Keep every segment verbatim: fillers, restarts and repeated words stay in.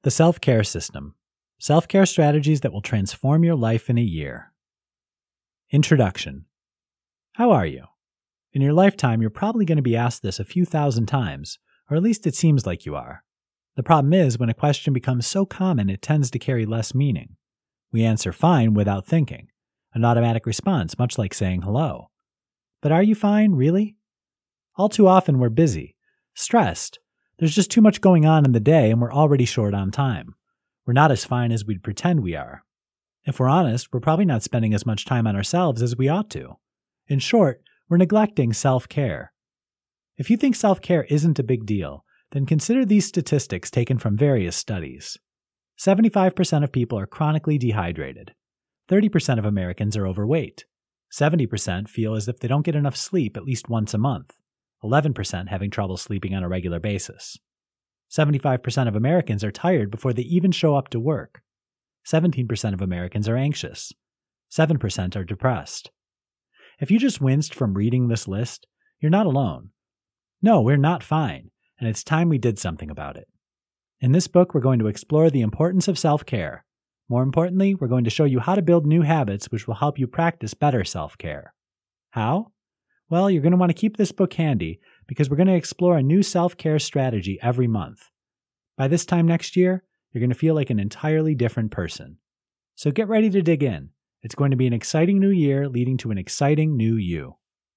The Self-Care System. Self-care strategies that will transform your life in a year. Introduction. How are you? In your lifetime, you're probably going to be asked this a few thousand times, or at least it seems like you are. The problem is, when a question becomes so common, it tends to carry less meaning. We answer fine without thinking, an automatic response, much like saying hello. But are you fine, really? All too often we're busy, stressed. There's just too much going on in the day and we're already short on time. We're not as fine as we'd pretend we are. If we're honest, we're probably not spending as much time on ourselves as we ought to. In short, we're neglecting self-care. If you think self-care isn't a big deal, then consider these statistics taken from various studies. seventy-five percent of people are chronically dehydrated. thirty percent of Americans are overweight. seventy percent feel as if they don't get enough sleep at least once a month. eleven percent having trouble sleeping on a regular basis. seventy-five percent of Americans are tired before they even show up to work. seventeen percent of Americans are anxious. seven percent are depressed. If you just winced from reading this list, you're not alone. No, we're not fine, and it's time we did something about it. In this book, we're going to explore the importance of self-care. More importantly, we're going to show you how to build new habits which will help you practice better self-care. How? Well, you're going to want to keep this book handy because we're going to explore a new self-care strategy every month. By this time next year, you're going to feel like an entirely different person. So get ready to dig in. It's going to be an exciting new year leading to an exciting new you.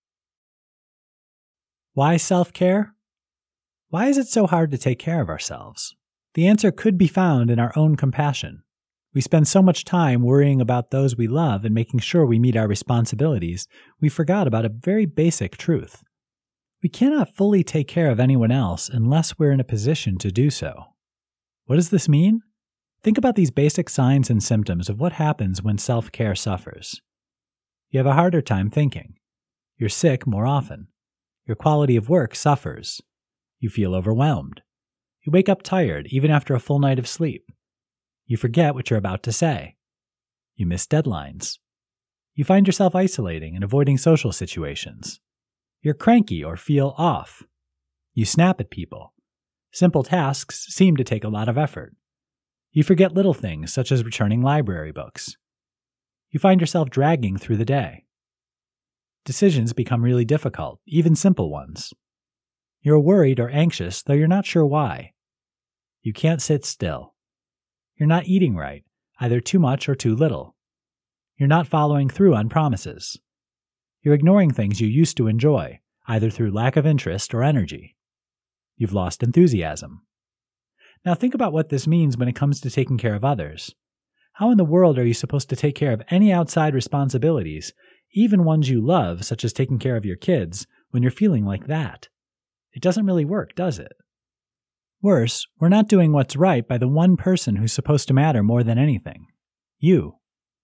Why self-care? Why is it so hard to take care of ourselves? The answer could be found in our own compassion. We spend so much time worrying about those we love and making sure we meet our responsibilities, we forgot about a very basic truth. We cannot fully take care of anyone else unless we're in a position to do so. What does this mean? Think about these basic signs and symptoms of what happens when self-care suffers. You have a harder time thinking. You're sick more often. Your quality of work suffers. You feel overwhelmed. You wake up tired even after a full night of sleep. You forget what you're about to say. You miss deadlines. You find yourself isolating and avoiding social situations. You're cranky or feel off. You snap at people. Simple tasks seem to take a lot of effort. You forget little things such as returning library books. You find yourself dragging through the day. Decisions become really difficult, even simple ones. You're worried or anxious, though you're not sure why. You can't sit still. You're not eating right, either too much or too little. You're not following through on promises. You're ignoring things you used to enjoy, either through lack of interest or energy. You've lost enthusiasm. Now think about what this means when it comes to taking care of others. How in the world are you supposed to take care of any outside responsibilities, even ones you love, such as taking care of your kids, when you're feeling like that? It doesn't really work, does it? Worse, we're not doing what's right by the one person who's supposed to matter more than anything. You.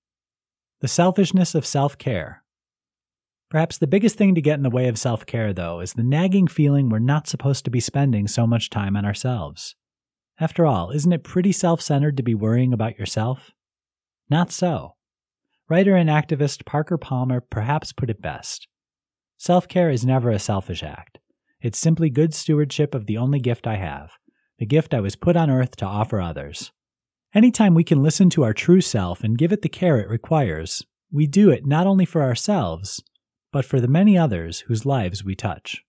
The selfishness of self-care. Perhaps the biggest thing to get in the way of self-care, though, is the nagging feeling we're not supposed to be spending so much time on ourselves. After all, isn't it pretty self-centered to be worrying about yourself? Not so. Writer and activist Parker Palmer perhaps put it best. Self-care is never a selfish act. It's simply good stewardship of the only gift I have, the gift I was put on earth to offer others. Anytime we can listen to our true self and give it the care it requires, we do it not only for ourselves, but for the many others whose lives we touch.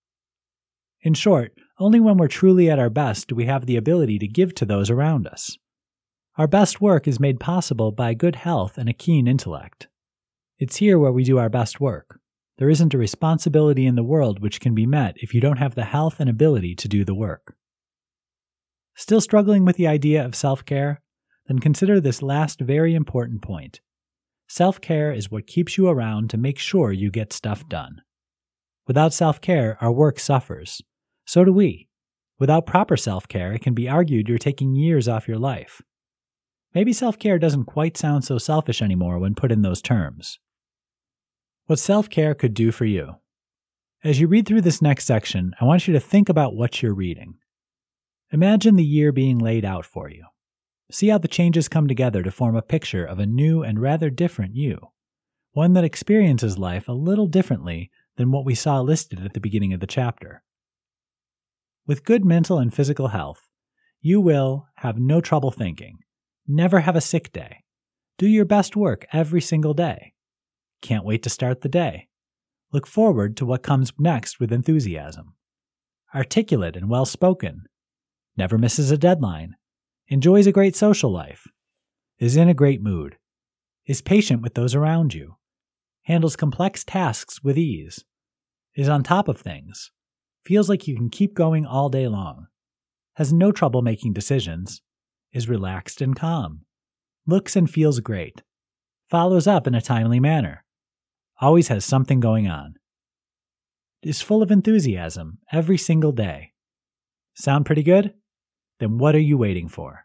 In short, only when we're truly at our best do we have the ability to give to those around us. Our best work is made possible by good health and a keen intellect. It's here where we do our best work. There isn't a responsibility in the world which can be met if you don't have the health and ability to do the work. Still struggling with the idea of self-care? Then consider this last very important point. Self-care is what keeps you around to make sure you get stuff done. Without self-care, our work suffers. So do we. Without proper self-care, it can be argued you're taking years off your life. Maybe self-care doesn't quite sound so selfish anymore when put in those terms. What self-care could do for you. As you read through this next section, I want you to think about what you're reading. Imagine the year being laid out for you. See how the changes come together to form a picture of a new and rather different you, one that experiences life a little differently than what we saw listed at the beginning of the chapter. With good mental and physical health, You will have no trouble thinking. Never have a sick day. Do your best work every single day. Can't wait to start the day. Look forward to what comes next with enthusiasm. Articulate and well-spoken. Never misses a deadline. Enjoys a great social life. Is in a great mood. Is patient with those around you. Handles complex tasks with ease. Is on top of things. Feels like you can keep going all day long. Has no trouble making decisions. Is relaxed and calm. Looks and feels great. Follows up in a timely manner. Always has something going on. Is full of enthusiasm every single day. Sound pretty good? Then what are you waiting for?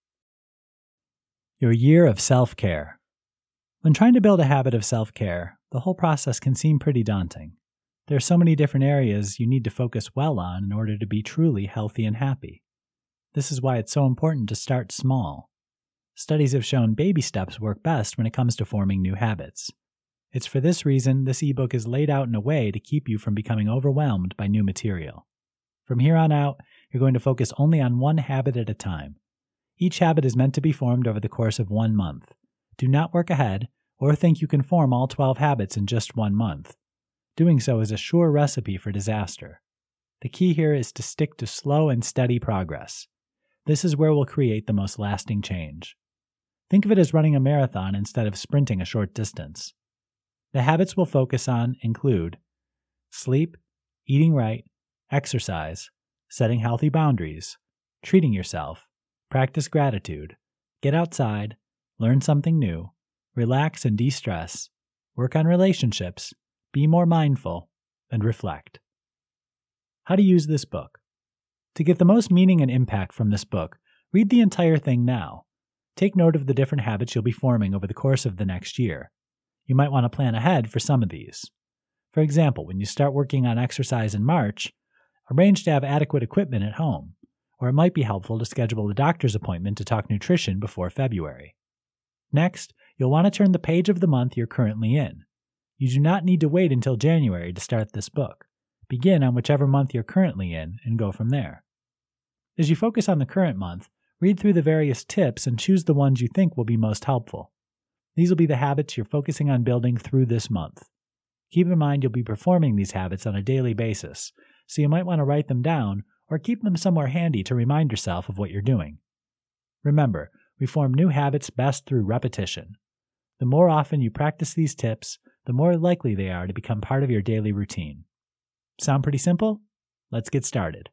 Your year of self-care. When trying to build a habit of self-care, the whole process can seem pretty daunting. There are so many different areas you need to focus well on in order to be truly healthy and happy. This is why it's so important to start small. Studies have shown baby steps work best when it comes to forming new habits. It's for this reason this ebook is laid out in a way to keep you from becoming overwhelmed by new material. From here on out, you're going to focus only on one habit at a time. Each habit is meant to be formed over the course of one month. Do not work ahead or think you can form all twelve habits in just one month. Doing so is a sure recipe for disaster. The key here is to stick to slow and steady progress. This is where we'll create the most lasting change. Think of it as running a marathon instead of sprinting a short distance. The habits we'll focus on include sleep, eating right, exercise, setting healthy boundaries, treating yourself, practice gratitude, get outside, learn something new, relax and de-stress, work on relationships, be more mindful, and reflect. How to use this book. To get the most meaning and impact from this book, read the entire thing now. Take note of the different habits you'll be forming over the course of the next year. You might want to plan ahead for some of these. For example, when you start working on exercise in March, arrange to have adequate equipment at home, or it might be helpful to schedule a doctor's appointment to talk nutrition before February. Next, you'll want to turn the page of the month you're currently in. You do not need to wait until January to start this book. Begin on whichever month you're currently in and go from there. As you focus on the current month, read through the various tips and choose the ones you think will be most helpful. These will be the habits you're focusing on building through this month. Keep in mind you'll be performing these habits on a daily basis, so you might want to write them down or keep them somewhere handy to remind yourself of what you're doing. Remember, we form new habits best through repetition. The more often you practice these tips, the more likely they are to become part of your daily routine. Sound pretty simple? Let's get started.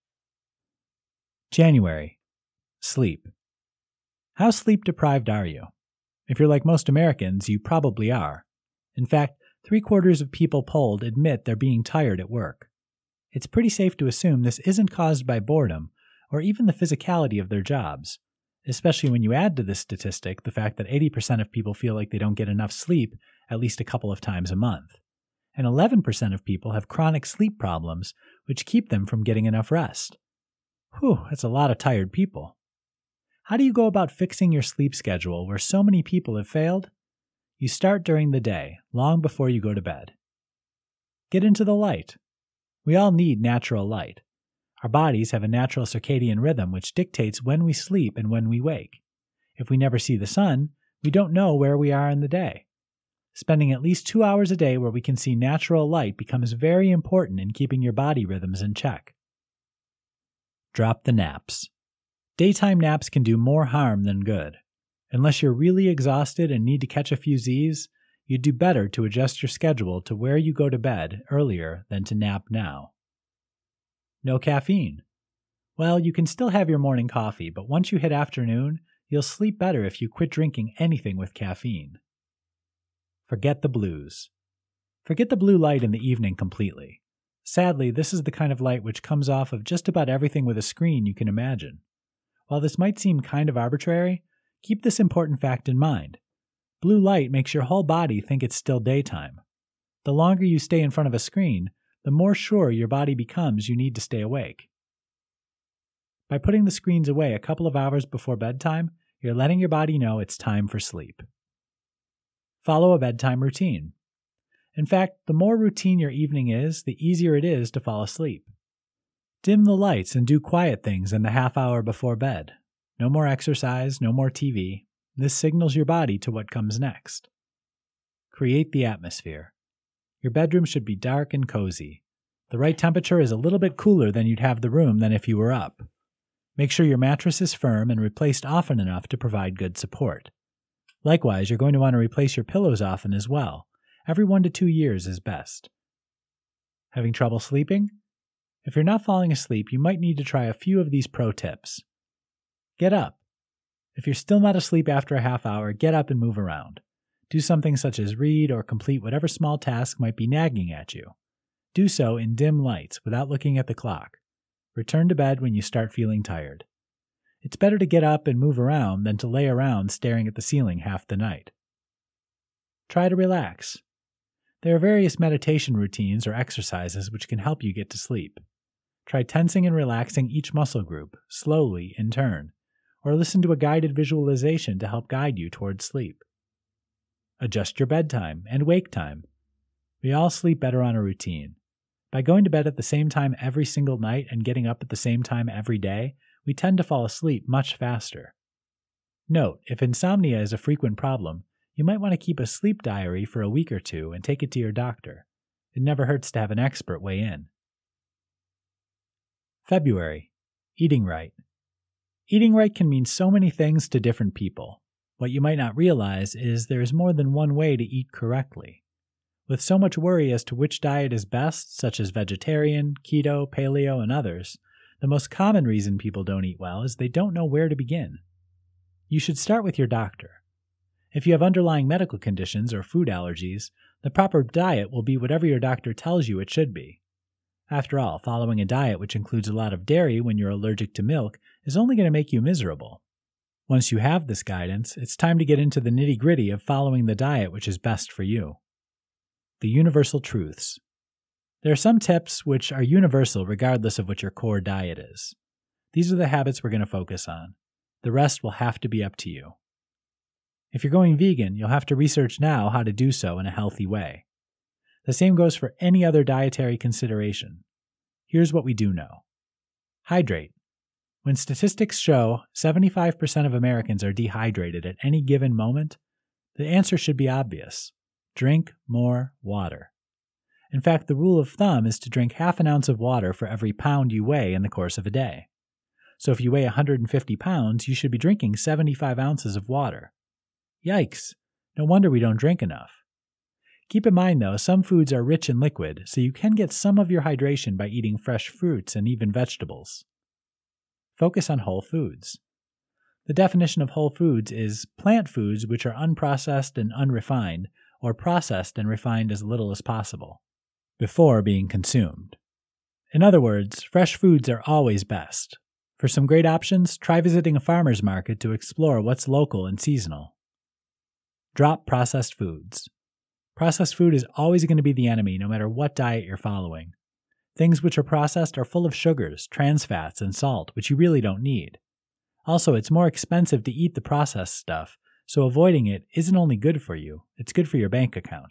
January. Sleep. How sleep deprived are you? If you're like most Americans, you probably are. In fact, three quarters of people polled admit they're being tired at work. It's pretty safe to assume this isn't caused by boredom or even the physicality of their jobs, especially when you add to this statistic the fact that eighty percent of people feel like they don't get enough sleep at least a couple of times a month, and eleven percent of people have chronic sleep problems which keep them from getting enough rest. Whew, that's a lot of tired people. How do you go about fixing your sleep schedule where so many people have failed? You start during the day, long before you go to bed. Get into the light. We all need natural light. Our bodies have a natural circadian rhythm which dictates when we sleep and when we wake. If we never see the sun, we don't know where we are in the day. Spending at least two hours a day where we can see natural light becomes very important in keeping your body rhythms in check. Drop the naps. Daytime naps can do more harm than good. Unless you're really exhausted and need to catch a few Z's, you'd do better to adjust your schedule to where you go to bed earlier than to nap now. No caffeine. Well, you can still have your morning coffee, but once you hit afternoon, you'll sleep better if you quit drinking anything with caffeine. Forget the blues. Forget the blue light in the evening completely. Sadly, this is the kind of light which comes off of just about everything with a screen you can imagine. While this might seem kind of arbitrary, keep this important fact in mind. Blue light makes your whole body think it's still daytime. The longer you stay in front of a screen, the more sure your body becomes you need to stay awake. By putting the screens away a couple of hours before bedtime, you're letting your body know it's time for sleep. Follow a bedtime routine. In fact, the more routine your evening is, the easier it is to fall asleep. Dim the lights and do quiet things in the half hour before bed. No more exercise, no more T V. This signals your body to what comes next. Create the atmosphere. Your bedroom should be dark and cozy. The right temperature is a little bit cooler than you'd have the room than if you were up. Make sure your mattress is firm and replaced often enough to provide good support. Likewise, you're going to want to replace your pillows often as well. Every one to two years is best. Having trouble sleeping? If you're not falling asleep, you might need to try a few of these pro tips. Get up. If you're still not asleep after a half hour, get up and move around. Do something such as read or complete whatever small task might be nagging at you. Do so in dim lights without looking at the clock. Return to bed when you start feeling tired. It's better to get up and move around than to lay around staring at the ceiling half the night. Try to relax. There are various meditation routines or exercises which can help you get to sleep. Try tensing and relaxing each muscle group, slowly in turn, or listen to a guided visualization to help guide you towards sleep. Adjust your bedtime and wake time. We all sleep better on a routine. By going to bed at the same time every single night and getting up at the same time every day, we tend to fall asleep much faster. Note, if insomnia is a frequent problem, you might want to keep a sleep diary for a week or two and take it to your doctor. It never hurts to have an expert weigh in. February. Eating right. Eating right can mean so many things to different people. What you might not realize is there is more than one way to eat correctly. With so much worry as to which diet is best, such as vegetarian, keto, paleo, and others, the most common reason people don't eat well is they don't know where to begin. You should start with your doctor. If you have underlying medical conditions or food allergies, the proper diet will be whatever your doctor tells you it should be. After all, following a diet which includes a lot of dairy when you're allergic to milk is only going to make you miserable. Once you have this guidance, it's time to get into the nitty-gritty of following the diet which is best for you. The universal truths. There are some tips which are universal regardless of what your core diet is. These are the habits we're going to focus on. The rest will have to be up to you. If you're going vegan, you'll have to research now how to do so in a healthy way. The same goes for any other dietary consideration. Here's what we do know. Hydrate. When statistics show seventy-five percent of Americans are dehydrated at any given moment, the answer should be obvious. Drink more water. In fact, the rule of thumb is to drink half an ounce of water for every pound you weigh in the course of a day. So if you weigh one hundred fifty pounds, you should be drinking seventy-five ounces of water. Yikes! No wonder we don't drink enough. Keep in mind, though, some foods are rich in liquid, so you can get some of your hydration by eating fresh fruits and even vegetables. Focus on whole foods. The definition of whole foods is plant foods which are unprocessed and unrefined, or processed and refined as little as possible, before being consumed. In other words, fresh foods are always best. For some great options, try visiting a farmer's market to explore what's local and seasonal. Drop processed foods. Processed food is always going to be the enemy no matter what diet you're following. Things which are processed are full of sugars, trans fats, and salt, which you really don't need. Also, it's more expensive to eat the processed stuff, so avoiding it isn't only good for you, it's good for your bank account.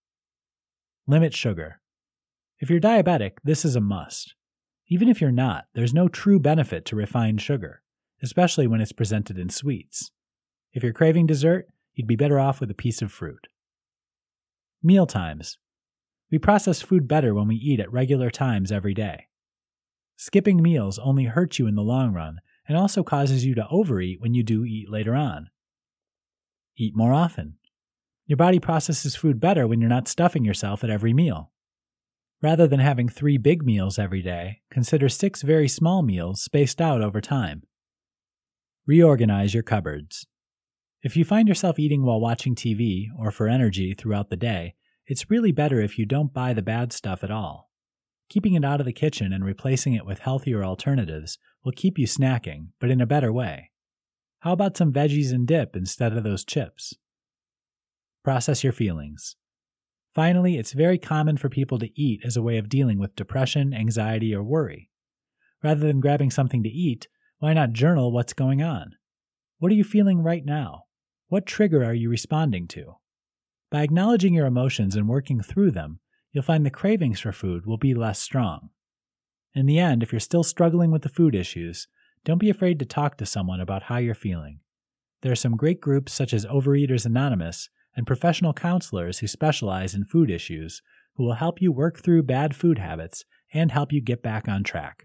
Limit sugar. If you're diabetic, this is a must. Even if you're not, there's no true benefit to refined sugar, especially when it's presented in sweets. If you're craving dessert, you'd be better off with a piece of fruit. Meal times. We process food better when we eat at regular times every day. Skipping meals only hurts you in the long run and also causes you to overeat when you do eat later on. Eat more often. Your body processes food better when you're not stuffing yourself at every meal. Rather than having three big meals every day, consider six very small meals spaced out over time. Reorganize your cupboards. If you find yourself eating while watching T V or for energy throughout the day, it's really better if you don't buy the bad stuff at all. Keeping it out of the kitchen and replacing it with healthier alternatives will keep you snacking, but in a better way. How about some veggies and dip instead of those chips? Process your feelings. Finally, it's very common for people to eat as a way of dealing with depression, anxiety, or worry. Rather than grabbing something to eat, why not journal what's going on? What are you feeling right now? What trigger are you responding to? By acknowledging your emotions and working through them, you'll find the cravings for food will be less strong. In the end, if you're still struggling with the food issues, don't be afraid to talk to someone about how you're feeling. There are some great groups such as Overeaters Anonymous and professional counselors who specialize in food issues who will help you work through bad food habits and help you get back on track.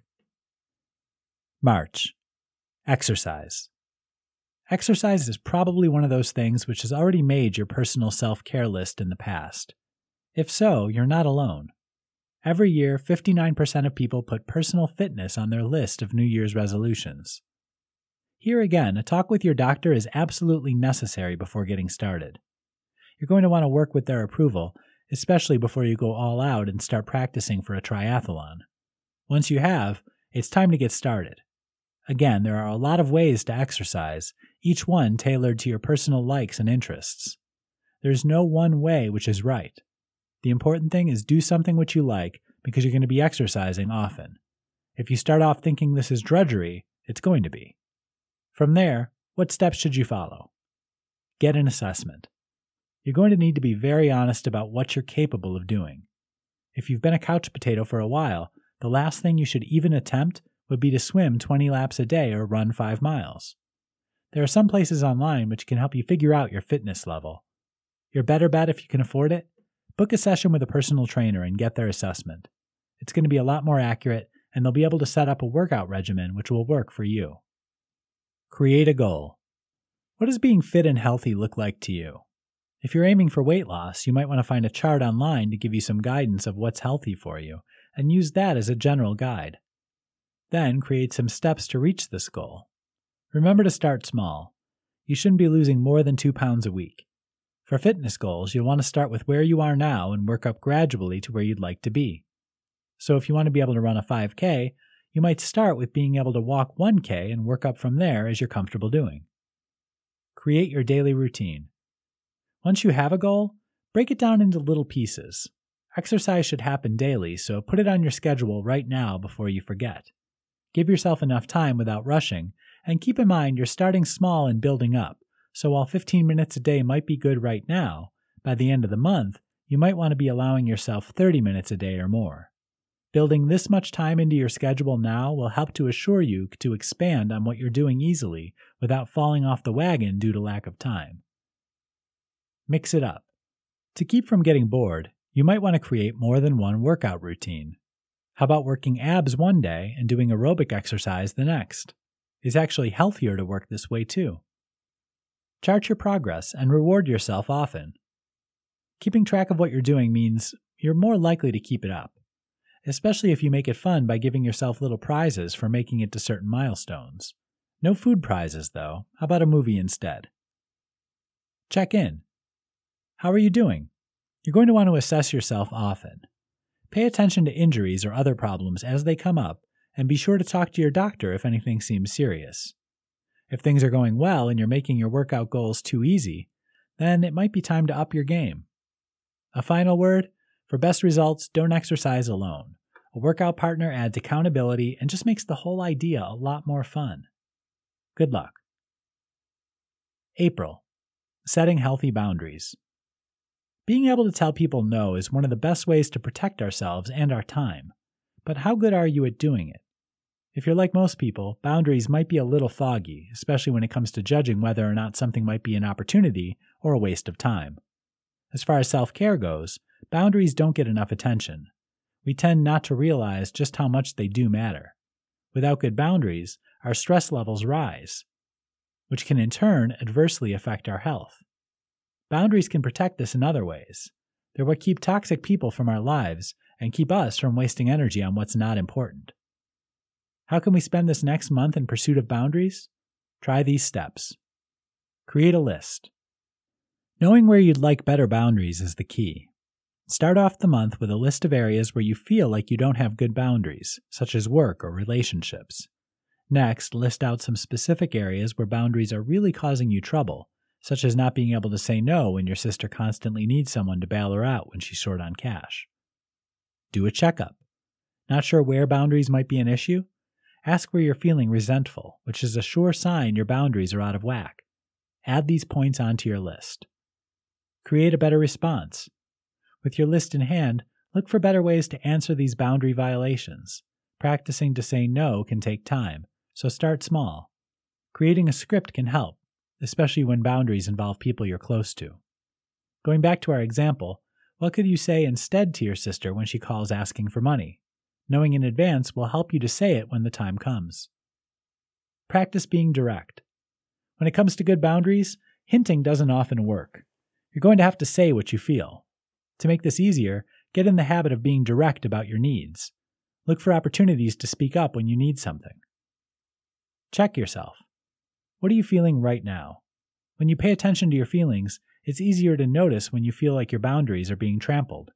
March. Exercise. Exercise is probably one of those things which has already made your personal self-care list in the past. If so, you're not alone. Every year, fifty-nine percent of people put personal fitness on their list of New Year's resolutions. Here again, a talk with your doctor is absolutely necessary before getting started. You're going to want to work with their approval, especially before you go all out and start practicing for a triathlon. Once you have, it's time to get started. Again, there are a lot of ways to exercise, each one tailored to your personal likes and interests. There's no one way which is right. The important thing is do something which you like because you're going to be exercising often. If you start off thinking this is drudgery, it's going to be. From there, what steps should you follow? Get an assessment. You're going to need to be very honest about what you're capable of doing. If you've been a couch potato for a while, the last thing you should even attempt would be to swim twenty laps a day or run five miles. There are some places online which can help you figure out your fitness level. Your better bet, if you can afford it, book a session with a personal trainer and get their assessment. It's going to be a lot more accurate, and they'll be able to set up a workout regimen which will work for you. Create a goal. What does being fit and healthy look like to you? If you're aiming for weight loss, you might want to find a chart online to give you some guidance of what's healthy for you, and use that as a general guide. Then create some steps to reach this goal. Remember to start small. You shouldn't be losing more than two pounds a week. For fitness goals, you'll want to start with where you are now and work up gradually to where you'd like to be. So if you want to be able to run a five K, you might start with being able to walk one K and work up from there as you're comfortable doing. Create your daily routine. Once you have a goal, break it down into little pieces. Exercise should happen daily, so put it on your schedule right now before you forget. Give yourself enough time without rushing, and keep in mind you're starting small and building up, so while fifteen minutes a day might be good right now, by the end of the month, you might want to be allowing yourself thirty minutes a day or more. Building this much time into your schedule now will help to assure you to expand on what you're doing easily without falling off the wagon due to lack of time. Mix it up. To keep from getting bored, you might want to create more than one workout routine. How about working abs one day and doing aerobic exercise the next? It's actually healthier to work this way too. Chart your progress and reward yourself often. Keeping track of what you're doing means you're more likely to keep it up, especially if you make it fun by giving yourself little prizes for making it to certain milestones. No food prizes, though. How about a movie instead? Check in. How are you doing? You're going to want to assess yourself often. Pay attention to injuries or other problems as they come up, and be sure to talk to your doctor if anything seems serious. If things are going well and you're making your workout goals too easy, then it might be time to up your game. A final word, for best results, don't exercise alone. A workout partner adds accountability and just makes the whole idea a lot more fun. Good luck. April. Setting healthy boundaries. Being able to tell people no is one of the best ways to protect ourselves and our time. But how good are you at doing it? If you're like most people, boundaries might be a little foggy, especially when it comes to judging whether or not something might be an opportunity or a waste of time. As far as self-care goes, boundaries don't get enough attention. We tend not to realize just how much they do matter. Without good boundaries, our stress levels rise, which can in turn adversely affect our health. Boundaries can protect us in other ways. They're what keep toxic people from our lives and keep us from wasting energy on what's not important. How can we spend this next month in pursuit of boundaries? Try these steps. Create a list. Knowing where you'd like better boundaries is the key. Start off the month with a list of areas where you feel like you don't have good boundaries, such as work or relationships. Next, list out some specific areas where boundaries are really causing you trouble, such as not being able to say no when your sister constantly needs someone to bail her out when she's short on cash. Do a checkup. Not sure where boundaries might be an issue? Ask where you're feeling resentful, which is a sure sign your boundaries are out of whack. Add these points onto your list. Create a better response. With your list in hand, look for better ways to answer these boundary violations. Practicing to say no can take time, so start small. Creating a script can help, especially when boundaries involve people you're close to. Going back to our example, what could you say instead to your sister when she calls asking for money? Knowing in advance will help you to say it when the time comes. Practice being direct. When it comes to good boundaries, hinting doesn't often work. You're going to have to say what you feel. To make this easier, get in the habit of being direct about your needs. Look for opportunities to speak up when you need something. Check yourself. What are you feeling right now? When you pay attention to your feelings, it's easier to notice when you feel like your boundaries are being trampled.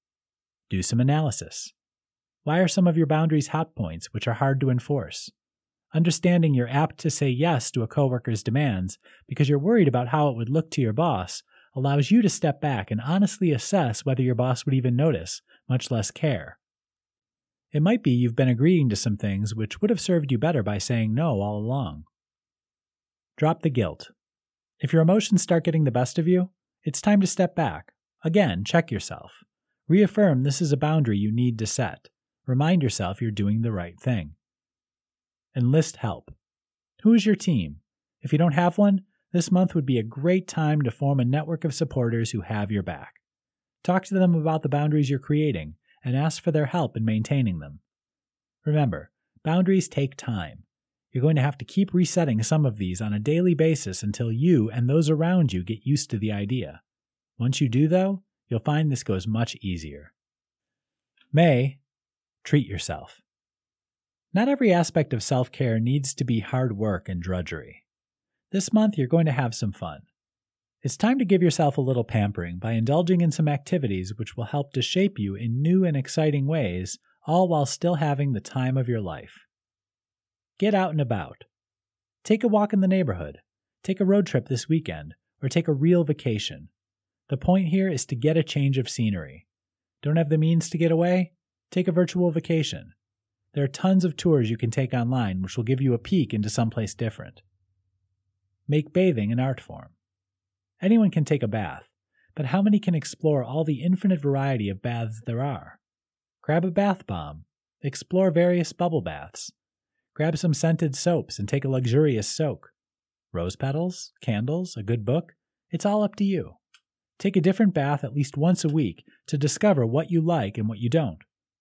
Do some analysis. Why are some of your boundaries hot points which are hard to enforce? Understanding you're apt to say yes to a coworker's demands because you're worried about how it would look to your boss allows you to step back and honestly assess whether your boss would even notice, much less care. It might be you've been agreeing to some things which would have served you better by saying no all along. Drop the guilt. If your emotions start getting the best of you, it's time to step back. Again, check yourself. Reaffirm this is a boundary you need to set. Remind yourself you're doing the right thing. Enlist help. Who is your team? If you don't have one, this month would be a great time to form a network of supporters who have your back. Talk to them about the boundaries you're creating and ask for their help in maintaining them. Remember, boundaries take time. You're going to have to keep resetting some of these on a daily basis until you and those around you get used to the idea. Once you do, though, you'll find this goes much easier. May, treat yourself. Not every aspect of self-care needs to be hard work and drudgery. This month, you're going to have some fun. It's time to give yourself a little pampering by indulging in some activities which will help to shape you in new and exciting ways, all while still having the time of your life. Get out and about. Take a walk in the neighborhood. Take a road trip this weekend, or take a real vacation. The point here is to get a change of scenery. Don't have the means to get away? Take a virtual vacation. There are tons of tours you can take online which will give you a peek into someplace different. Make bathing an art form. Anyone can take a bath, but how many can explore all the infinite variety of baths there are? Grab a bath bomb. Explore various bubble baths. Grab some scented soaps and take a luxurious soak. Rose petals, candles, a good book, it's all up to you. Take a different bath at least once a week to discover what you like and what you don't.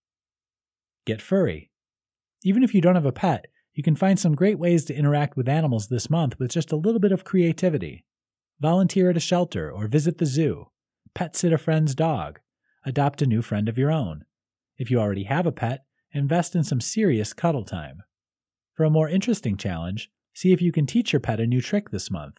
Get furry. Even if you don't have a pet, you can find some great ways to interact with animals this month with just a little bit of creativity. Volunteer at a shelter or visit the zoo. Pet sit a friend's dog. Adopt a new friend of your own. If you already have a pet, invest in some serious cuddle time. For a more interesting challenge, see if you can teach your pet a new trick this month.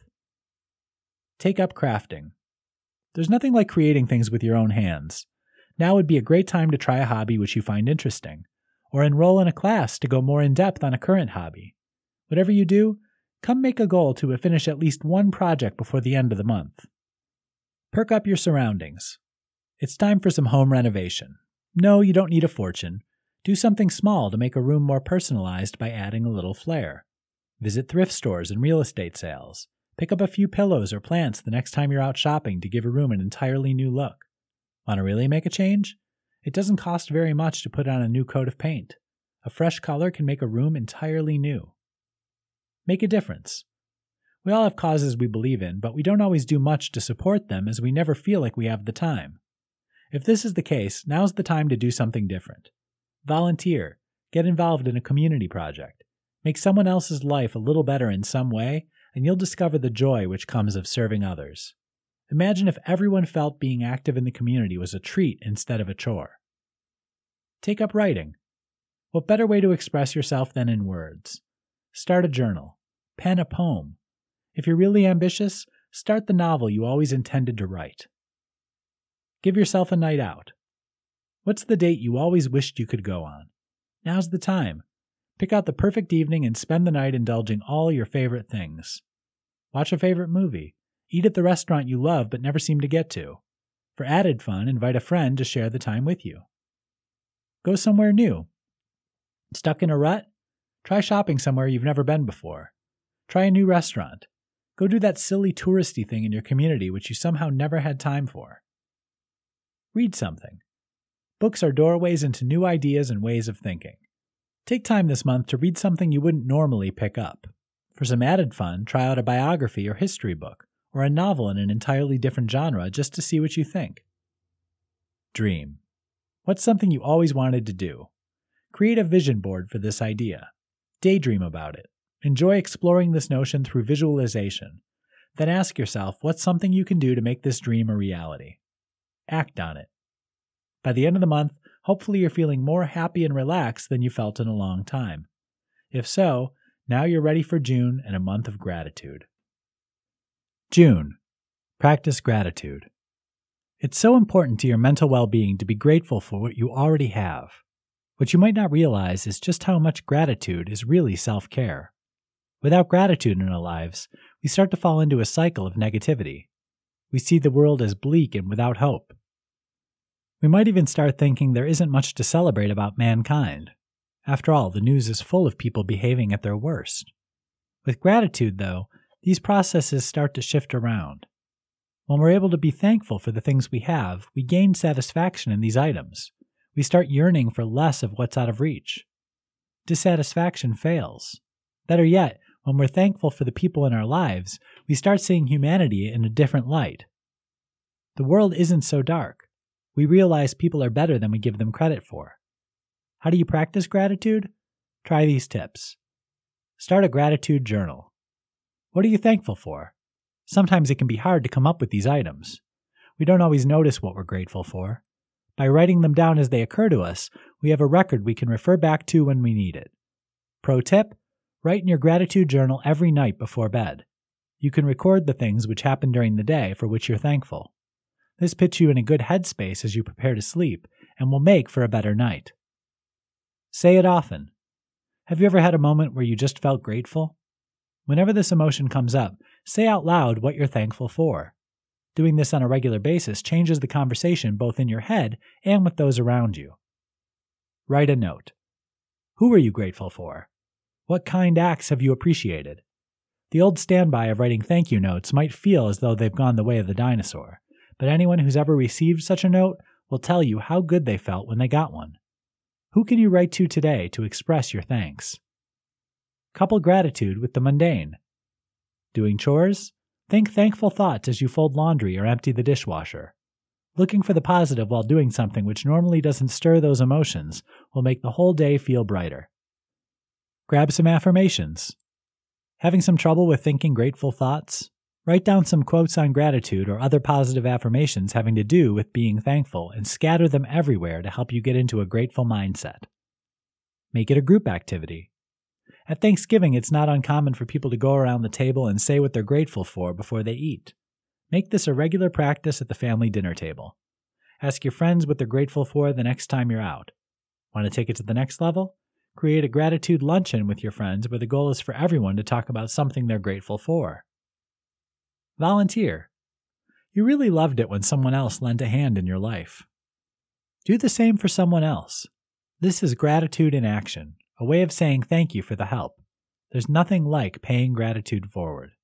Take up crafting. There's nothing like creating things with your own hands. Now would be a great time to try a hobby which you find interesting, or enroll in a class to go more in depth on a current hobby. Whatever you do, come make a goal to finish at least one project before the end of the month. Perk up your surroundings. It's time for some home renovation. No, you don't need a fortune. Do something small to make a room more personalized by adding a little flair. Visit thrift stores and real estate sales. Pick up a few pillows or plants the next time you're out shopping to give a room an entirely new look. Want to really make a change? It doesn't cost very much to put on a new coat of paint. A fresh color can make a room entirely new. Make a difference. We all have causes we believe in, but we don't always do much to support them as we never feel like we have the time. If this is the case, now's the time to do something different. Volunteer. Get involved in a community project. Make someone else's life a little better in some way, and you'll discover the joy which comes of serving others. Imagine if everyone felt being active in the community was a treat instead of a chore. Take up writing. What better way to express yourself than in words? Start a journal. Pen a poem. If you're really ambitious, start the novel you always intended to write. Give yourself a night out. What's the date you always wished you could go on? Now's the time. Pick out the perfect evening and spend the night indulging all your favorite things. Watch a favorite movie. Eat at the restaurant you love but never seem to get to. For added fun, invite a friend to share the time with you. Go somewhere new. Stuck in a rut? Try shopping somewhere you've never been before. Try a new restaurant. Go do that silly touristy thing in your community which you somehow never had time for. Read something. Books are doorways into new ideas and ways of thinking. Take time this month to read something you wouldn't normally pick up. For some added fun, try out a biography or history book, or a novel in an entirely different genre just to see what you think. Dream. What's something you always wanted to do? Create a vision board for this idea. Daydream about it. Enjoy exploring this notion through visualization. Then ask yourself what's something you can do to make this dream a reality. Act on it. By the end of the month, hopefully you're feeling more happy and relaxed than you felt in a long time. If so, now you're ready for June and a month of gratitude. June. Practice gratitude. It's so important to your mental well-being to be grateful for what you already have. What you might not realize is just how much gratitude is really self-care. Without gratitude in our lives, we start to fall into a cycle of negativity. We see the world as bleak and without hope. We might even start thinking there isn't much to celebrate about mankind. After all, the news is full of people behaving at their worst. With gratitude, though, these processes start to shift around. When we're able to be thankful for the things we have, we gain satisfaction in these items. We start yearning for less of what's out of reach. Dissatisfaction fails. Better yet, when we're thankful for the people in our lives, we start seeing humanity in a different light. The world isn't so dark. We realize people are better than we give them credit for. How do you practice gratitude? Try these tips. Start a gratitude journal. What are you thankful for? Sometimes it can be hard to come up with these items. We don't always notice what we're grateful for. By writing them down as they occur to us, we have a record we can refer back to when we need it. Pro tip: write in your gratitude journal every night before bed. You can record the things which happen during the day for which you're thankful. This puts you in a good headspace as you prepare to sleep and will make for a better night. Say it often. Have you ever had a moment where you just felt grateful? Whenever this emotion comes up, say out loud what you're thankful for. Doing this on a regular basis changes the conversation both in your head and with those around you. Write a note. Who are you grateful for? What kind acts have you appreciated? The old standby of writing thank you notes might feel as though they've gone the way of the dinosaur, but anyone who's ever received such a note will tell you how good they felt when they got one. Who can you write to today to express your thanks? Couple gratitude with the mundane. Doing chores? Think thankful thoughts as you fold laundry or empty the dishwasher. Looking for the positive while doing something which normally doesn't stir those emotions will make the whole day feel brighter. Grab some affirmations. Having some trouble with thinking grateful thoughts? Write down some quotes on gratitude or other positive affirmations having to do with being thankful and scatter them everywhere to help you get into a grateful mindset. Make it a group activity. At Thanksgiving, it's not uncommon for people to go around the table and say what they're grateful for before they eat. Make this a regular practice at the family dinner table. Ask your friends what they're grateful for the next time you're out. Want to take it to the next level? Create a gratitude luncheon with your friends where the goal is for everyone to talk about something they're grateful for. Volunteer. You really loved it when someone else lent a hand in your life. Do the same for someone else. This is gratitude in action, a way of saying thank you for the help. There's nothing like paying gratitude forward.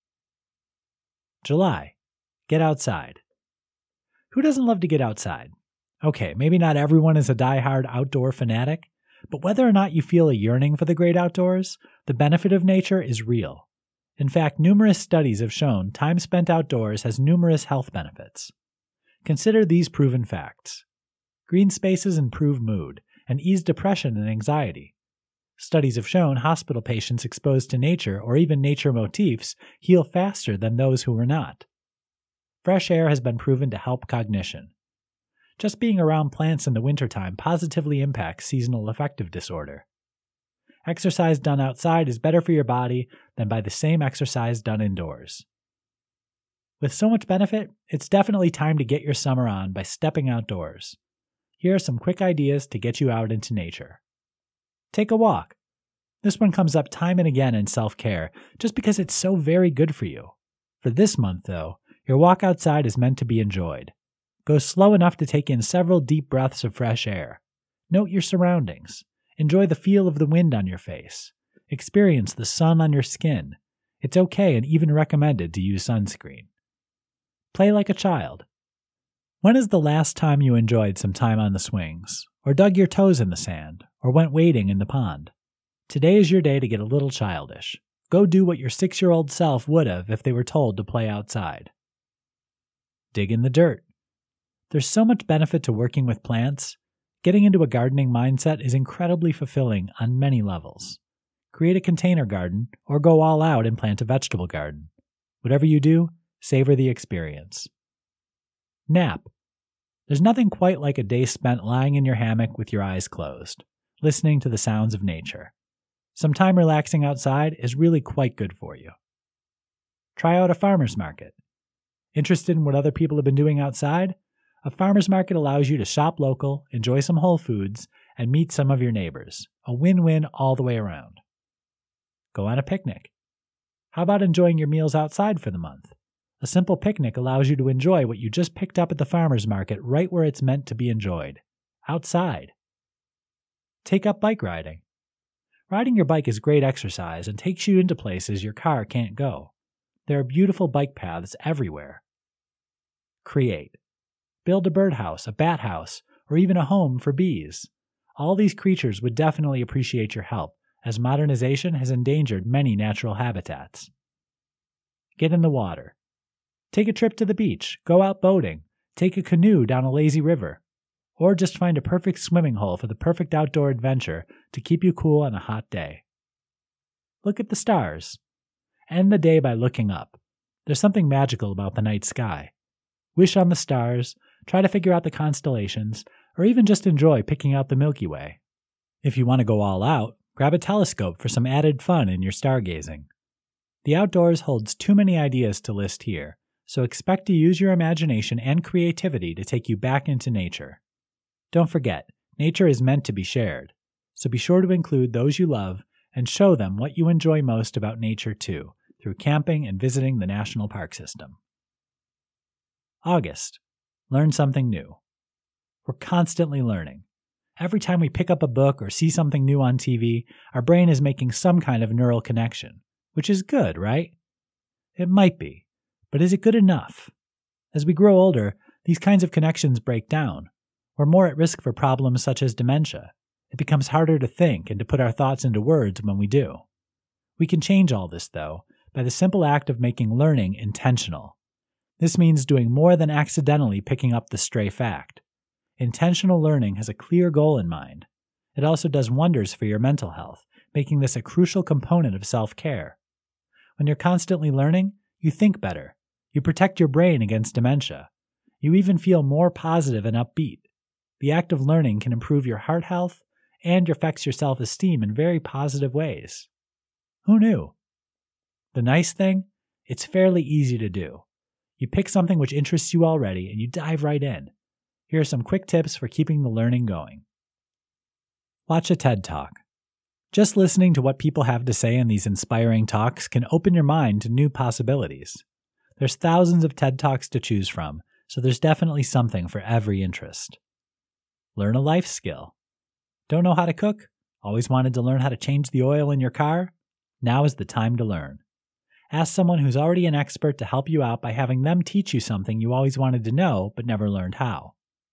July. Get outside. Who doesn't love to get outside? Okay, maybe not everyone is a die-hard outdoor fanatic, but whether or not you feel a yearning for the great outdoors, the benefit of nature is real. In fact, numerous studies have shown time spent outdoors has numerous health benefits. Consider these proven facts. Green spaces improve mood and ease depression and anxiety. Studies have shown hospital patients exposed to nature or even nature motifs heal faster than those who were not. Fresh air has been proven to help cognition. Just being around plants in the wintertime positively impacts seasonal affective disorder. Exercise done outside is better for your body than by the same exercise done indoors. With so much benefit, it's definitely time to get your summer on by stepping outdoors. Here are some quick ideas to get you out into nature. Take a walk. This one comes up time and again in self-care, just because it's so very good for you. For this month, though, your walk outside is meant to be enjoyed. Go slow enough to take in several deep breaths of fresh air. Note your surroundings. Enjoy the feel of the wind on your face. Experience the sun on your skin. It's okay and even recommended to use sunscreen. Play like a child. When is the last time you enjoyed some time on the swings, or dug your toes in the sand, or went wading in the pond? Today is your day to get a little childish. Go do what your six-year-old self would have if they were told to play outside. Dig in the dirt. There's so much benefit to working with plants. Getting into a gardening mindset is incredibly fulfilling on many levels. Create a container garden or go all out and plant a vegetable garden. Whatever you do, savor the experience. Nap. There's nothing quite like a day spent lying in your hammock with your eyes closed, listening to the sounds of nature. Some time relaxing outside is really quite good for you. Try out a farmer's market. Interested in what other people have been doing outside? A farmer's market allows you to shop local, enjoy some whole foods, and meet some of your neighbors. A win-win all the way around. Go on a picnic. How about enjoying your meals outside for the month? A simple picnic allows you to enjoy what you just picked up at the farmer's market right where it's meant to be enjoyed. Outside. Take up bike riding. Riding your bike is great exercise and takes you into places your car can't go. There are beautiful bike paths everywhere. Create. Build a birdhouse, a bat house, or even a home for bees. All these creatures would definitely appreciate your help, as modernization has endangered many natural habitats. Get in the water. Take a trip to the beach, go out boating, take a canoe down a lazy river, or just find a perfect swimming hole for the perfect outdoor adventure to keep you cool on a hot day. Look at the stars. End the day by looking up. There's something magical about the night sky. Wish on the stars, try to figure out the constellations, or even just enjoy picking out the Milky Way. If you want to go all out, grab a telescope for some added fun in your stargazing. The outdoors holds too many ideas to list here, so expect to use your imagination and creativity to take you back into nature. Don't forget, nature is meant to be shared, so be sure to include those you love and show them what you enjoy most about nature too, through camping and visiting the national park system. August. Learn something new. We're constantly learning. Every time we pick up a book or see something new on T V, our brain is making some kind of neural connection, which is good, right? It might be, but is it good enough? As we grow older, these kinds of connections break down. We're more at risk for problems such as dementia. It becomes harder to think and to put our thoughts into words when we do. We can change all this, though, by the simple act of making learning intentional. This means doing more than accidentally picking up the stray fact. Intentional learning has a clear goal in mind. It also does wonders for your mental health, making this a crucial component of self-care. When you're constantly learning, you think better. You protect your brain against dementia. You even feel more positive and upbeat. The act of learning can improve your heart health and affects your self-esteem in very positive ways. Who knew? The nice thing? It's fairly easy to do. You pick something which interests you already and you dive right in. Here are some quick tips for keeping the learning going. Watch a TED Talk. Just listening to what people have to say in these inspiring talks can open your mind to new possibilities. There's thousands of TED Talks to choose from, so there's definitely something for every interest. Learn a life skill. Don't know how to cook? Always wanted to learn how to change the oil in your car? Now is the time to learn. Ask someone who's already an expert to help you out by having them teach you something you always wanted to know but never learned how.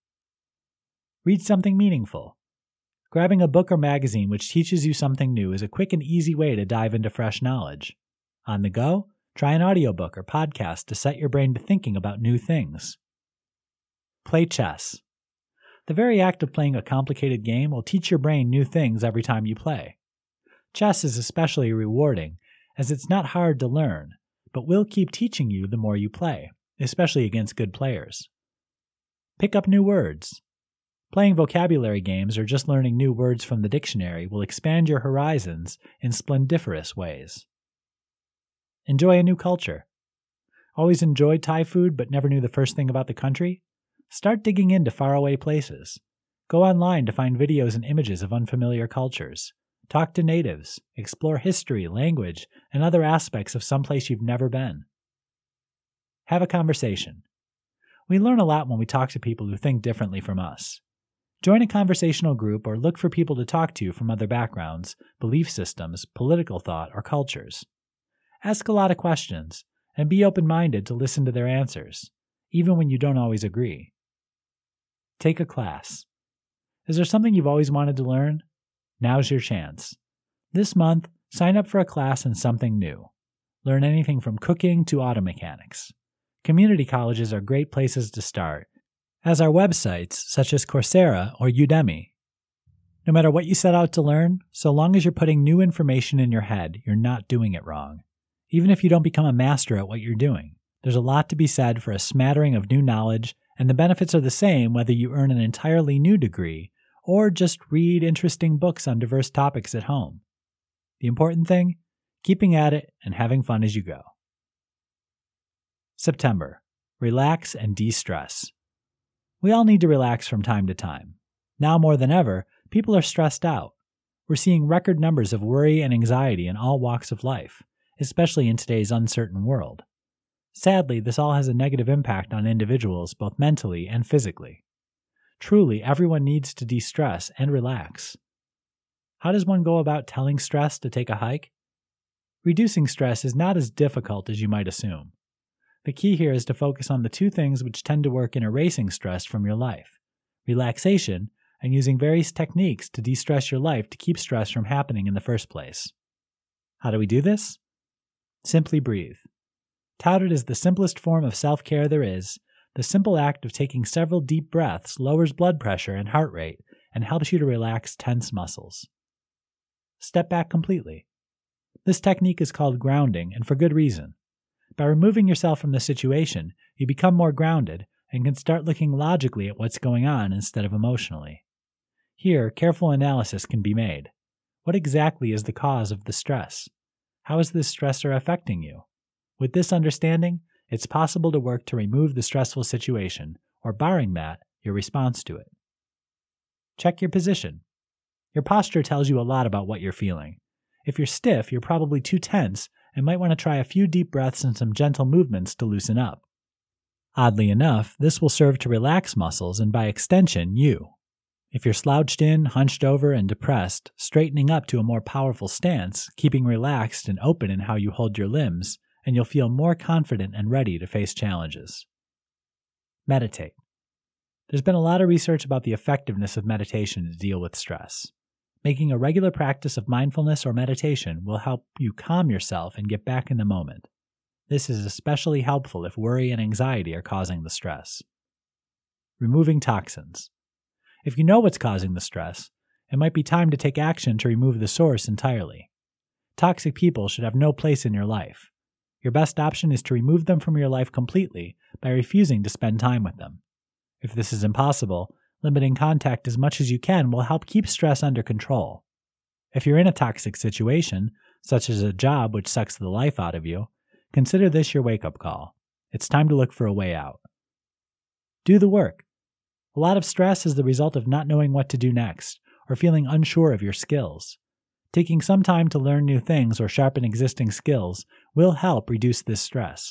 Read something meaningful. Grabbing a book or magazine which teaches you something new is a quick and easy way to dive into fresh knowledge. On the go, try an audiobook or podcast to set your brain to thinking about new things. Play chess. The very act of playing a complicated game will teach your brain new things every time you play. Chess is especially rewarding, as it's not hard to learn, but will keep teaching you the more you play, especially against good players. Pick up new words. Playing vocabulary games or just learning new words from the dictionary will expand your horizons in splendiferous ways. Enjoy a new culture. Always enjoyed Thai food but never knew the first thing about the country? Start digging into faraway places. Go online to find videos and images of unfamiliar cultures. Talk to natives, explore history, language, and other aspects of some place you've never been. Have a conversation. We learn a lot when we talk to people who think differently from us. Join a conversational group or look for people to talk to from other backgrounds, belief systems, political thought, or cultures. Ask a lot of questions, and be open-minded to listen to their answers, even when you don't always agree. Take a class. Is there something you've always wanted to learn? Now's your chance. This month, sign up for a class in something new. Learn anything from cooking to auto mechanics. Community colleges are great places to start, as are websites such as Coursera or Udemy. No matter what you set out to learn, so long as you're putting new information in your head, you're not doing it wrong. Even if you don't become a master at what you're doing, there's a lot to be said for a smattering of new knowledge, and the benefits are the same whether you earn an entirely new degree or just read interesting books on diverse topics at home. The important thing? Keeping at it and having fun as you go. September. Relax and de-stress. We all need to relax from time to time. Now more than ever, people are stressed out. We're seeing record numbers of worry and anxiety in all walks of life, especially in today's uncertain world. Sadly, this all has a negative impact on individuals both mentally and physically. Truly, everyone needs to de-stress and relax. How does one go about telling stress to take a hike? Reducing stress is not as difficult as you might assume. The key here is to focus on the two things which tend to work in erasing stress from your life: relaxation and using various techniques to de-stress your life to keep stress from happening in the first place. How do we do this? Simply breathe. Touted as the simplest form of self-care there is, the simple act of taking several deep breaths lowers blood pressure and heart rate and helps you to relax tense muscles. Step back completely. This technique is called grounding, and for good reason. By removing yourself from the situation, you become more grounded and can start looking logically at what's going on instead of emotionally. Here, careful analysis can be made. What exactly is the cause of the stress? How is this stressor affecting you? With this understanding, it's possible to work to remove the stressful situation, or barring that, your response to it. Check your position. Your posture tells you a lot about what you're feeling. If you're stiff, you're probably too tense and might want to try a few deep breaths and some gentle movements to loosen up. Oddly enough, this will serve to relax muscles and by extension, you. If you're slouched in, hunched over, and depressed, straightening up to a more powerful stance, keeping relaxed and open in how you hold your limbs, and you'll feel more confident and ready to face challenges. Meditate. There's been a lot of research about the effectiveness of meditation to deal with stress. Making a regular practice of mindfulness or meditation will help you calm yourself and get back in the moment. This is especially helpful if worry and anxiety are causing the stress. Removing toxins. If you know what's causing the stress, it might be time to take action to remove the source entirely. Toxic people should have no place in your life. Your best option is to remove them from your life completely by refusing to spend time with them. If this is impossible, limiting contact as much as you can will help keep stress under control. If you're in a toxic situation, such as a job which sucks the life out of you, consider this your wake-up call. It's time to look for a way out. Do the work. A lot of stress is the result of not knowing what to do next, or feeling unsure of your skills. Taking some time to learn new things or sharpen existing skills will help reduce this stress.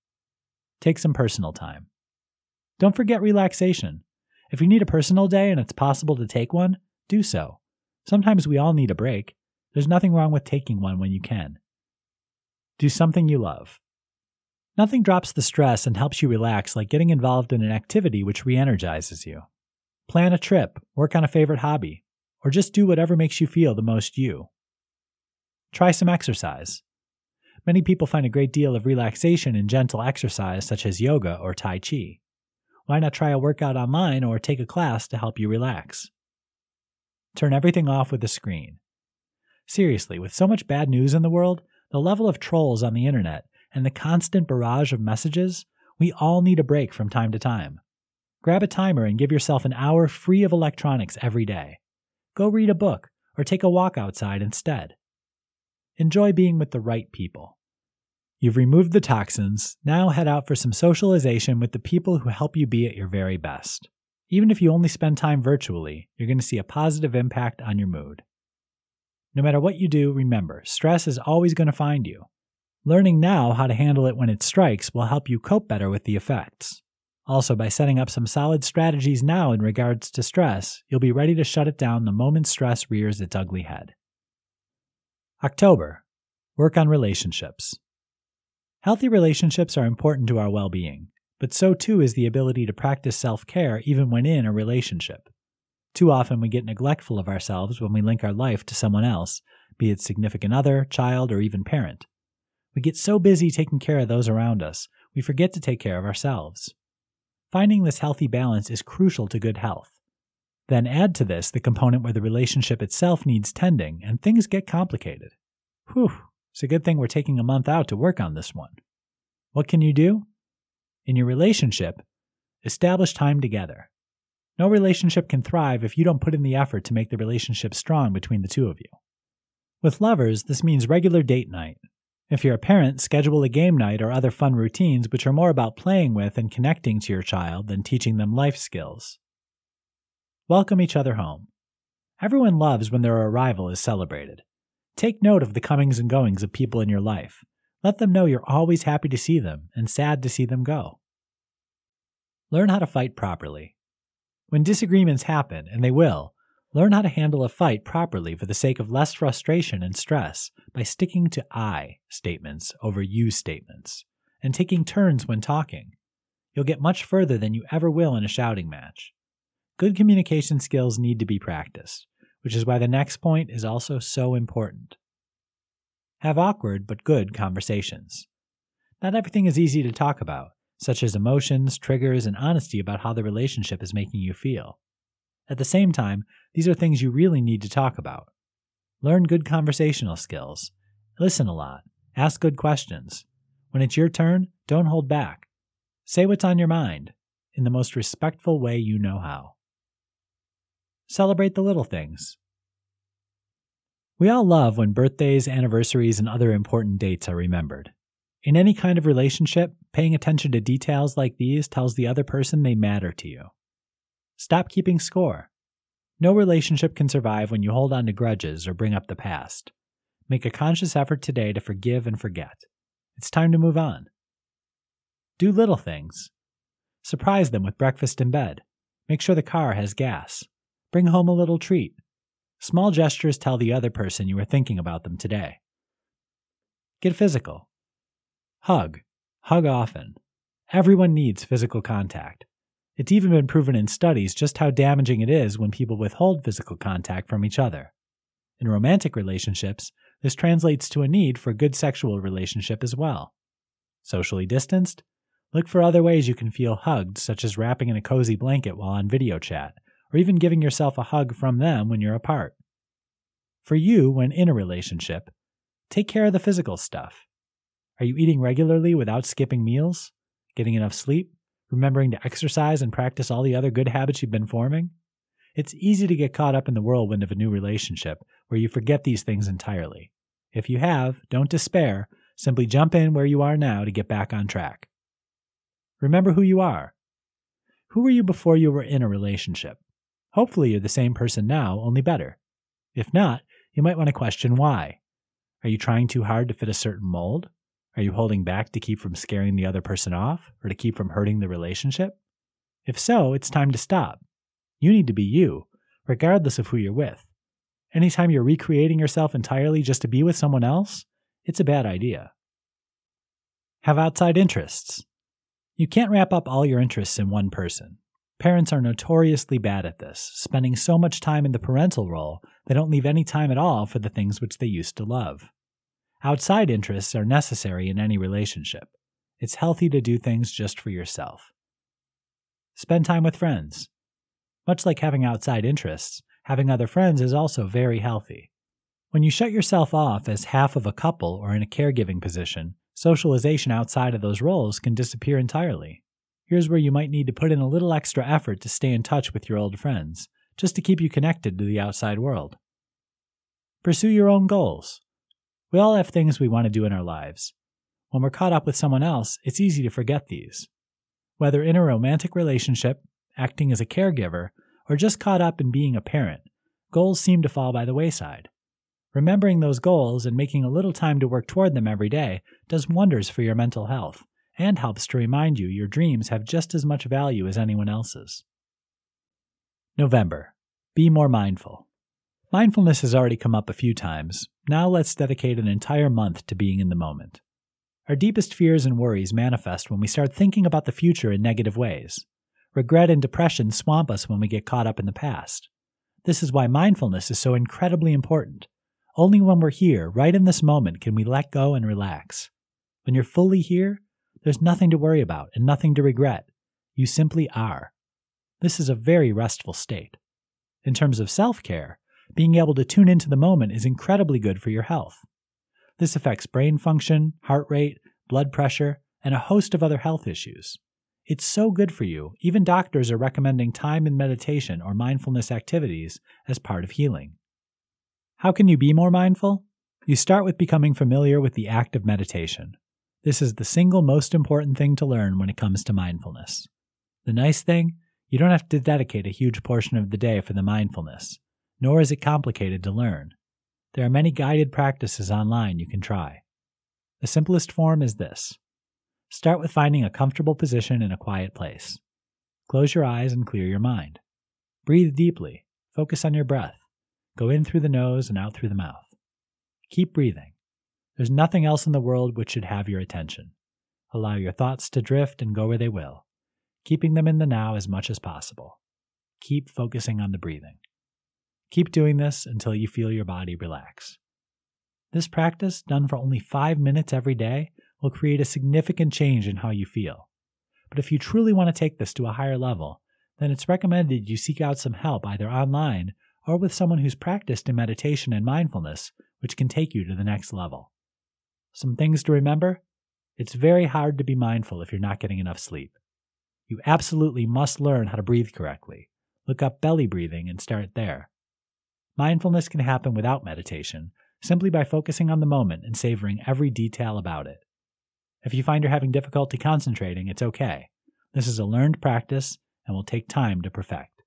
Take some personal time. Don't forget relaxation. If you need a personal day and it's possible to take one, do so. Sometimes we all need a break. There's nothing wrong with taking one when you can. Do something you love. Nothing drops the stress and helps you relax like getting involved in an activity which re-energizes you. Plan a trip, work on a favorite hobby, or just do whatever makes you feel the most you. Try some exercise. Many people find a great deal of relaxation in gentle exercise such as yoga or Tai Chi. Why not try a workout online or take a class to help you relax? Turn everything off with a screen. Seriously, with so much bad news in the world, the level of trolls on the internet, and the constant barrage of messages, we all need a break from time to time. Grab a timer and give yourself an hour free of electronics every day. Go read a book or take a walk outside instead. Enjoy being with the right people. You've removed the toxins, now head out for some socialization with the people who help you be at your very best. Even if you only spend time virtually, you're going to see a positive impact on your mood. No matter what you do, remember, stress is always going to find you. Learning now how to handle it when it strikes will help you cope better with the effects. Also, by setting up some solid strategies now in regards to stress, you'll be ready to shut it down the moment stress rears its ugly head. October. Work on relationships. Healthy relationships are important to our well-being, but so too is the ability to practice self-care even when in a relationship. Too often we get neglectful of ourselves when we link our life to someone else, be it significant other, child, or even parent. We get so busy taking care of those around us, we forget to take care of ourselves. Finding this healthy balance is crucial to good health. Then add to this the component where the relationship itself needs tending and things get complicated. Whew, it's a good thing we're taking a month out to work on this one. What can you do? In your relationship, establish time together. No relationship can thrive if you don't put in the effort to make the relationship strong between the two of you. With lovers, this means regular date night. If you're a parent, schedule a game night or other fun routines which are more about playing with and connecting to your child than teaching them life skills. Welcome each other home. Everyone loves when their arrival is celebrated. Take note of the comings and goings of people in your life. Let them know you're always happy to see them and sad to see them go. Learn how to fight properly. When disagreements happen, and they will, learn how to handle a fight properly for the sake of less frustration and stress by sticking to I statements over you statements, and taking turns when talking. You'll get much further than you ever will in a shouting match. Good communication skills need to be practiced, which is why the next point is also so important. Have awkward but good conversations. Not everything is easy to talk about, such as emotions, triggers, and honesty about how the relationship is making you feel. At the same time, these are things you really need to talk about. Learn good conversational skills. Listen a lot. Ask good questions. When it's your turn, don't hold back. Say what's on your mind, in the most respectful way you know how. Celebrate the little things. We all love when birthdays, anniversaries, and other important dates are remembered. In any kind of relationship, paying attention to details like these tells the other person they matter to you. Stop keeping score. No relationship can survive when you hold on to grudges or bring up the past. Make a conscious effort today to forgive and forget. It's time to move on. Do little things. Surprise them with breakfast in bed. Make sure the car has gas. Bring home a little treat. Small gestures tell the other person you are thinking about them today. Get physical. Hug. Hug often. Everyone needs physical contact. It's even been proven in studies just how damaging it is when people withhold physical contact from each other. In romantic relationships, this translates to a need for a good sexual relationship as well. Socially distanced? Look for other ways you can feel hugged, such as wrapping in a cozy blanket while on video chat, or even giving yourself a hug from them when you're apart. For you, when in a relationship, take care of the physical stuff. Are you eating regularly without skipping meals? Getting enough sleep? Remembering to exercise and practice all the other good habits you've been forming? It's easy to get caught up in the whirlwind of a new relationship where you forget these things entirely. If you have, don't despair. Simply jump in where you are now to get back on track. Remember who you are. Who were you before you were in a relationship? Hopefully you're the same person now, only better. If not, you might want to question why. Are you trying too hard to fit a certain mold? Are you holding back to keep from scaring the other person off, or to keep from hurting the relationship? If so, it's time to stop. You need to be you, regardless of who you're with. Anytime you're recreating yourself entirely just to be with someone else, it's a bad idea. Have outside interests. You can't wrap up all your interests in one person. Parents are notoriously bad at this, spending so much time in the parental role they don't leave any time at all for the things which they used to love. Outside interests are necessary in any relationship. It's healthy to do things just for yourself. Spend time with friends. Much like having outside interests, having other friends is also very healthy. When you shut yourself off as half of a couple or in a caregiving position, socialization outside of those roles can disappear entirely. Here's where you might need to put in a little extra effort to stay in touch with your old friends, just to keep you connected to the outside world. Pursue your own goals. We all have things we want to do in our lives. When we're caught up with someone else, it's easy to forget these. Whether in a romantic relationship, acting as a caregiver, or just caught up in being a parent, goals seem to fall by the wayside. Remembering those goals and making a little time to work toward them every day does wonders for your mental health, and helps to remind you your dreams have just as much value as anyone else's. November. Be more mindful. Mindfulness has already come up a few times. Now let's dedicate an entire month to being in the moment. Our deepest fears and worries manifest when we start thinking about the future in negative ways. Regret and depression swamp us when we get caught up in the past. This is why mindfulness is so incredibly important. Only when we're here, right in this moment, can we let go and relax. When you're fully here, there's nothing to worry about and nothing to regret. You simply are. This is a very restful state. In terms of self-care, being able to tune into the moment is incredibly good for your health. This affects brain function, heart rate, blood pressure, and a host of other health issues. It's so good for you, even doctors are recommending time in meditation or mindfulness activities as part of healing. How can you be more mindful? You start with becoming familiar with the act of meditation. This is the single most important thing to learn when it comes to mindfulness. The nice thing, you don't have to dedicate a huge portion of the day for the mindfulness, nor is it complicated to learn. There are many guided practices online you can try. The simplest form is this. Start with finding a comfortable position in a quiet place. Close your eyes and clear your mind. Breathe deeply. Focus on your breath. Go in through the nose and out through the mouth. Keep breathing. There's nothing else in the world which should have your attention. Allow your thoughts to drift and go where they will, keeping them in the now as much as possible. Keep focusing on the breathing. Keep doing this until you feel your body relax. This practice, done for only five minutes every day, will create a significant change in how you feel. But if you truly want to take this to a higher level, then it's recommended you seek out some help either online or with someone who's practiced in meditation and mindfulness, which can take you to the next level. Some things to remember: it's very hard to be mindful if you're not getting enough sleep. You absolutely must learn how to breathe correctly. Look up belly breathing and start there. Mindfulness can happen without meditation, simply by focusing on the moment and savoring every detail about it. If you find you're having difficulty concentrating, it's okay. This is a learned practice and will take time to perfect.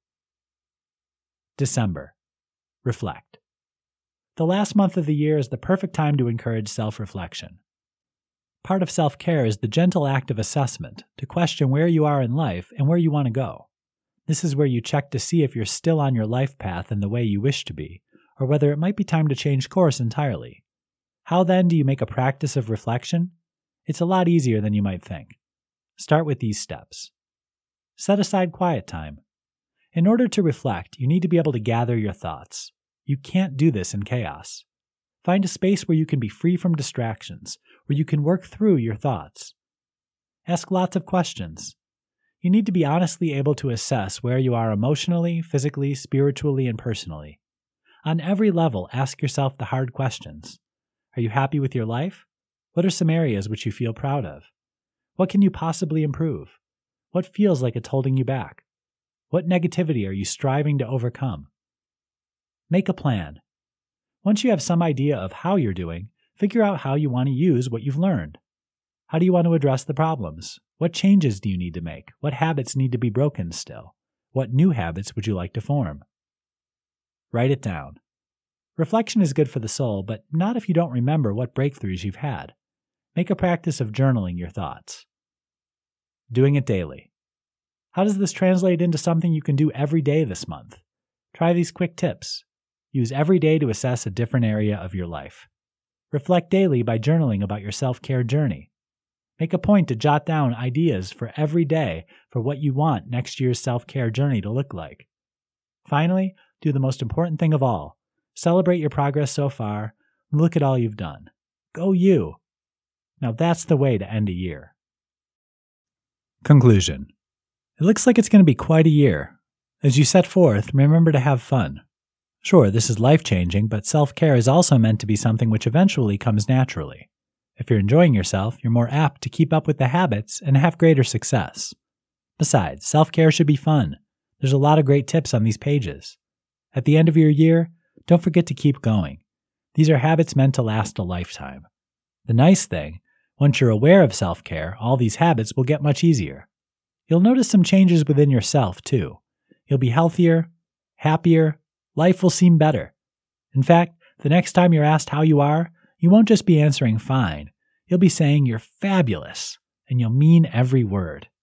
December. Reflect. The last month of the year is the perfect time to encourage self-reflection. Part of self-care is the gentle act of assessment, to question where you are in life and where you want to go. This is where you check to see if you're still on your life path in the way you wish to be, or whether it might be time to change course entirely. How then do you make a practice of reflection? It's a lot easier than you might think. Start with these steps. Set aside quiet time. In order to reflect, you need to be able to gather your thoughts. You can't do this in chaos. Find a space where you can be free from distractions, where you can work through your thoughts. Ask lots of questions. You need to be honestly able to assess where you are emotionally, physically, spiritually, and personally. On every level, ask yourself the hard questions. Are you happy with your life? What are some areas which you feel proud of? What can you possibly improve? What feels like it's holding you back? What negativity are you striving to overcome? Make a plan. Once you have some idea of how you're doing, figure out how you want to use what you've learned. How do you want to address the problems? What changes do you need to make? What habits need to be broken still? What new habits would you like to form? Write it down. Reflection is good for the soul, but not if you don't remember what breakthroughs you've had. Make a practice of journaling your thoughts. Doing it daily. How does this translate into something you can do every day this month? Try these quick tips. Use every day to assess a different area of your life. Reflect daily by journaling about your self-care journey. Make a point to jot down ideas for every day for what you want next year's self-care journey to look like. Finally, do the most important thing of all. Celebrate your progress so far and look at all you've done. Go you! Now that's the way to end a year. Conclusion. It looks like it's going to be quite a year. As you set forth, remember to have fun. Sure, this is life-changing, but self-care is also meant to be something which eventually comes naturally. If you're enjoying yourself, you're more apt to keep up with the habits and have greater success. Besides, self-care should be fun. There's a lot of great tips on these pages. At the end of your year, don't forget to keep going. These are habits meant to last a lifetime. The nice thing, once you're aware of self-care, all these habits will get much easier. You'll notice some changes within yourself, too. You'll be healthier, happier, life will seem better. In fact, the next time you're asked how you are, you won't just be answering fine. You'll be saying you're fabulous, and you'll mean every word.